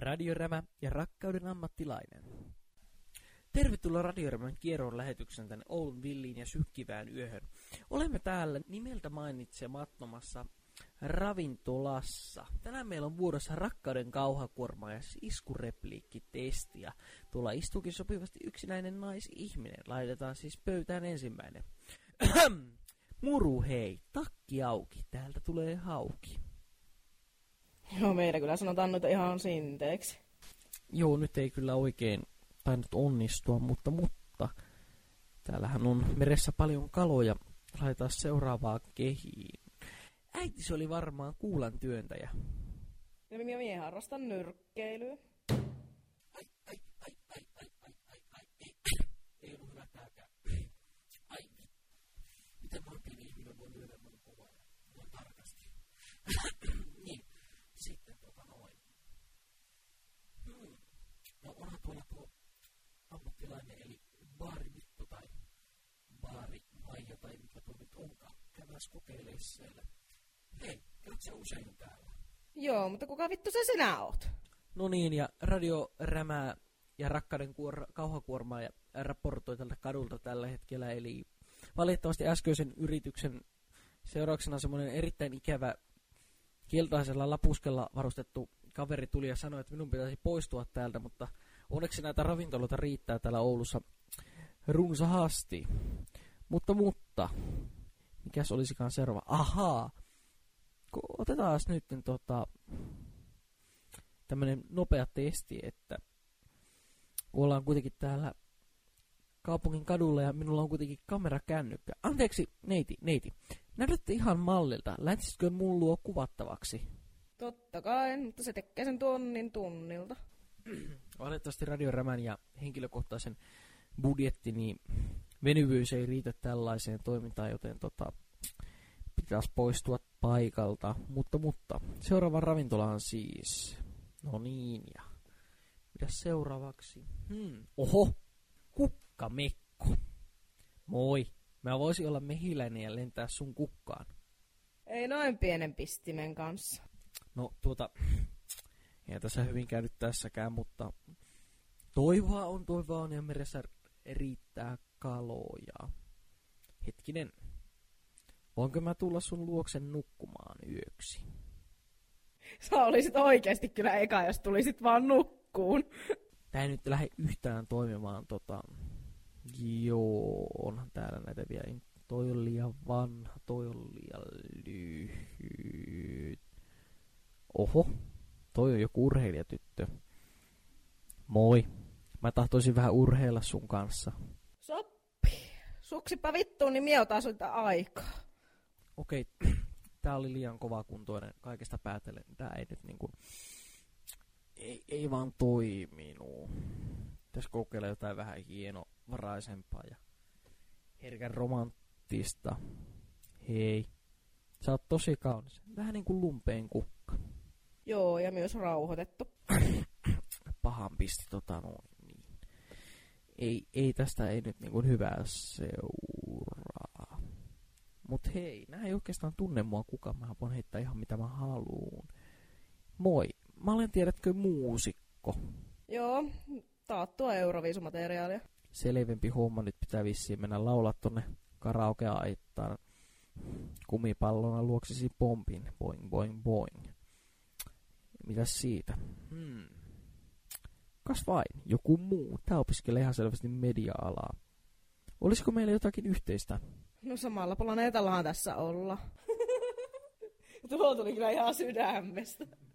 Radiorämä ja rakkauden ammattilainen. Tervetuloa Radiorämän kierron lähetyksen tänne Oulun villiin ja sykkivään yöhön. Olemme täällä nimeltä mainitsemattomassa ravintolassa. Tänään meillä on vuorossa rakkauden kauhakuorma ja iskurepliikkitesti. Ja tuolla istuukin sopivasti yksinäinen naisihminen. Laitetaan siis pöytään ensimmäinen. Muru hei, takki auki, täältä tulee hauki. Joo, meillä kyllä sanotaan noita ihan sinteeksi. Joo, nyt ei kyllä oikein tainnut onnistua, mutta täällähän on meressä paljon kaloja. Laitetaan seuraavaa kehiin. Äitisi oli varmaan kuulan työntäjä. Ja minä harrastan nyrkkeilyä. Ei ollut hyvä tääkään. Ai, miten noin pieni ihminen voi lyödä noin kovaa ja noin tarkasti? Niin, sitten noin. No onhan tuolla tuo ammattilainen, eli baari Mikko tai baari Maija tai mikä tuo nyt onkaan. Käydääs kokeilee siellä. Hei, käyt sä usein täällä? Joo, mutta kuka vittu se sinä oot? No niin, ja Radiorämää ja rakkauden kauhakuormaa ja raportoi tältä kadulta tällä hetkellä. Eli valitettavasti äskeisen yrityksen seurauksena semmoinen erittäin ikävä keltaisella lapuskella varustettu kaveri tuli ja sanoi, että minun pitäisi poistua täältä, mutta onneksi näitä ravintoloita riittää täällä Oulussa runsaasti. Mutta, mikäs olisikaan seuraava? Ahaa! Otetaan nyt tämmönen nopea testi, että kun ollaan kuitenkin täällä kaupungin kadulla ja minulla on kuitenkin kamerakännykkä. Anteeksi, neiti. Näytätte ihan mallilta. Lähtisitkö mun luo kuvattavaksi? Totta kai, mutta se tekee sen tunnilta. Valitettavasti Radiorämän ja henkilökohtaisen budjettini venyvyys ei riitä tällaiseen toimintaan, joten pitäisi poistua paikalta. Mutta seuraava ravintolaan siis. No niin, ja mitäs seuraavaksi? Oho, kukkamekko. Moi, mä voisin olla mehiläinen ja lentää sun kukkaan. Ei noin pienen pistimen kanssa. No ei tässä hyvin käynyt tässäkään, mutta toivoa on ja meressä riittää kaloja. Hetkinen, voinko mä tulla sun luoksen nukkumaan yöksi? Sä olisit oikeesti kyllä eka, jos tulisit vaan nukkuun. Tää ei nyt lähde yhtään toimimaan, joo, onhan täällä näitä vielä. Toi on liian vanha, toi on liian lyhyt. Oho, toi on joku urheilijatyttö. Moi, mä tahtoisin vähän urheilla sun kanssa. Sopii. Suksipa vittuun, niin mie otan sulta aikaa. Okei, tää oli liian kovakuntoinen kaikesta päätellen. Tää ei nyt niinku ei vaan toiminut. Pitäis kokeilla jotain vähän hienovaraisempaa ja herkän romanttista. Hei, sä oot tosi kaunis. Vähän niinku lumpeen kukka. Joo, ja myös rauhoitettu. Pahan pisti niin. Ei tästä ei nyt niinku hyvää seuraa. Mut hei, nää ei oikeastaan tunne mua kukaan. Mä voin heittää ihan mitä mä haluun. Moi, mä olen tiedätkö muusikko. Joo, taattua Euroviisumateriaalia. Selvempi homma, nyt pitää vissiin mennä laulaa tonne karaoke-aittaan. Kumipallona luoksisi pompin, boing boing boing. Mitäs siitä? Kas vain, joku muu. Tää opiskelee ihan selvästi media-alaa. Olisiko meillä jotakin yhteistä? No samalla planeetallahan tässä olla. Tuo tuli kyllä ihan sydämestä.